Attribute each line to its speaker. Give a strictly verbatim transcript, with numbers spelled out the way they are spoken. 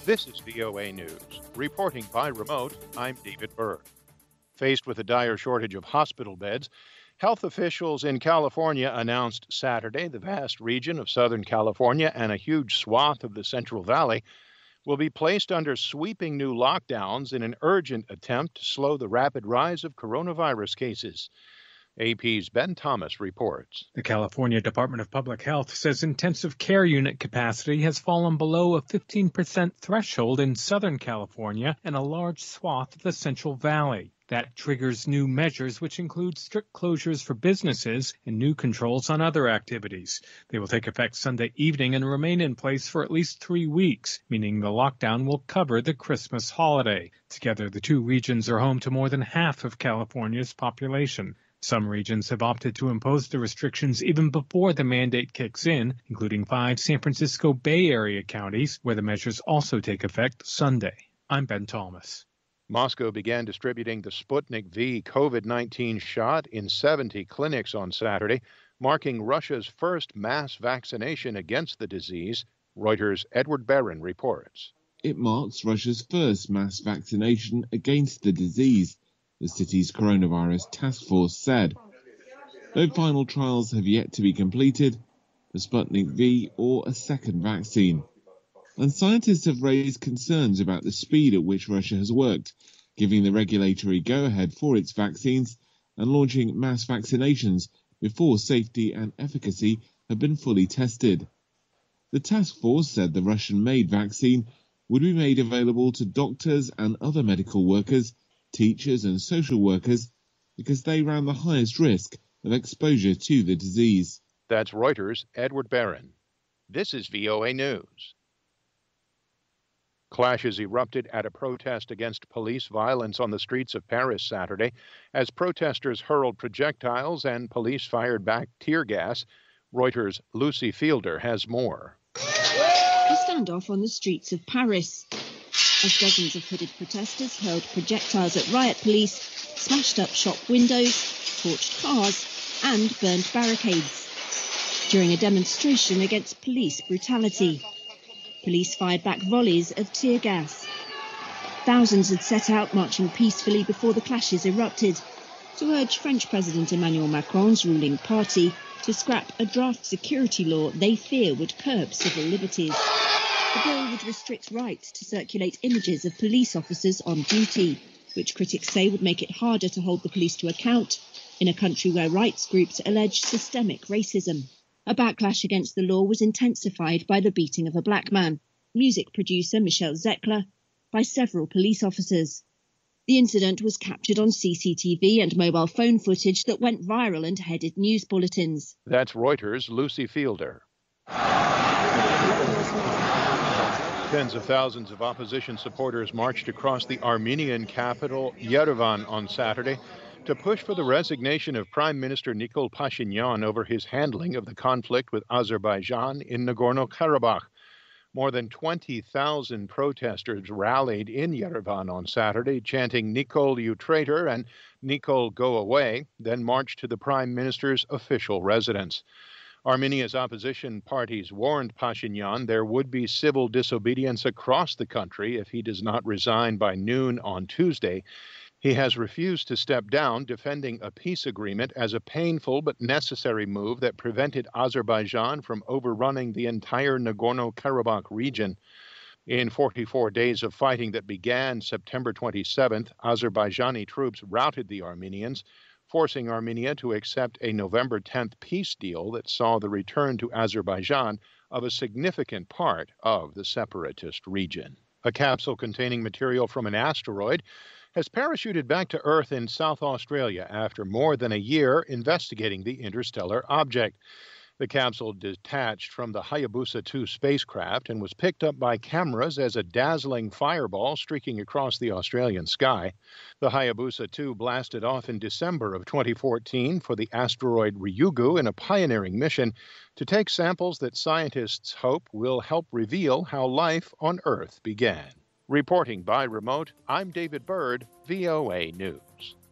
Speaker 1: This is V O A News. Reporting by remote, I'm David Byrd. Faced with a dire shortage of hospital beds, health officials in California announced Saturday the vast region of Southern California and a huge swath of the Central Valley will be placed under sweeping new lockdowns in an urgent attempt to slow the rapid rise of coronavirus cases. A P's Ben Thomas reports.
Speaker 2: The California Department of Public Health says intensive care unit capacity has fallen below a fifteen percent threshold in Southern California and a large swath of the Central Valley. That triggers new measures, which include strict closures for businesses and new controls on other activities. They will take effect Sunday evening and remain in place for at least three weeks, meaning the lockdown will cover the Christmas holiday. Together, the two regions are home to more than half of California's population. Some regions have opted to impose the restrictions even before the mandate kicks in, including five San Francisco Bay Area counties, where the measures also take effect Sunday. I'm Ben Thomas.
Speaker 1: Moscow began distributing the Sputnik V COVID nineteen shot in seventy clinics on Saturday, marking Russia's first mass vaccination against the disease. Reuters' Edward Barron reports.
Speaker 3: It marks Russia's first mass vaccination against the disease, the city's coronavirus task force said. Though final trials have yet to be completed, the Sputnik V or a second vaccine. And scientists have raised concerns about the speed at which Russia has worked, giving the regulatory go-ahead for its vaccines and launching mass vaccinations before safety and efficacy have been fully tested. The task force said the Russian-made vaccine would be made available to doctors and other medical workers, teachers and social workers, because they ran the highest risk of exposure to the disease.
Speaker 1: That's Reuters' Edward Barron. This is V O A News. Clashes erupted at a protest against police violence on the streets of Paris Saturday as protesters hurled projectiles and police fired back tear gas. Reuters' Lucy Fielder has more.
Speaker 4: A standoff on the streets of Paris as dozens of hooded protesters hurled projectiles at riot police, smashed up shop windows, torched cars and burned barricades during a demonstration against police brutality. Police fired back volleys of tear gas. Thousands had set out marching peacefully before the clashes erupted to urge French President Emmanuel Macron's ruling party to scrap a draft security law they fear would curb civil liberties. The bill would restrict rights to circulate images of police officers on duty, which critics say would make it harder to hold the police to account in a country where rights groups allege systemic racism. A backlash against the law was intensified by the beating of a black man, music producer Michel Zecler, by several police officers. The incident was captured on C C T V and mobile phone footage that went viral and headed news bulletins.
Speaker 1: That's Reuters' Lucy Fielder. Tens of thousands of opposition supporters marched across the Armenian capital, Yerevan, on Saturday to push for the resignation of Prime Minister Nikol Pashinyan over his handling of the conflict with Azerbaijan in Nagorno-Karabakh. More than twenty thousand protesters rallied in Yerevan on Saturday, chanting "Nikol, you traitor" and "Nikol, go away," then marched to the Prime Minister's official residence. Armenia's opposition parties warned Pashinyan there would be civil disobedience across the country if he does not resign by noon on Tuesday. He has refused to step down, defending a peace agreement as a painful but necessary move that prevented Azerbaijan from overrunning the entire Nagorno-Karabakh region. In forty-four days of fighting that began September twenty-seventh, Azerbaijani troops routed the Armenians, forcing Armenia to accept a November tenth peace deal that saw the return to Azerbaijan of a significant part of the separatist region. A capsule containing material from an asteroid has parachuted back to Earth in South Australia after more than a year investigating the interstellar object. The capsule detached from the Hayabusa two spacecraft and was picked up by cameras as a dazzling fireball streaking across the Australian sky. The Hayabusa two blasted off in December of twenty fourteen for the asteroid Ryugu in a pioneering mission to take samples that scientists hope will help reveal how life on Earth began. Reporting by remote, I'm David Byrd, V O A News.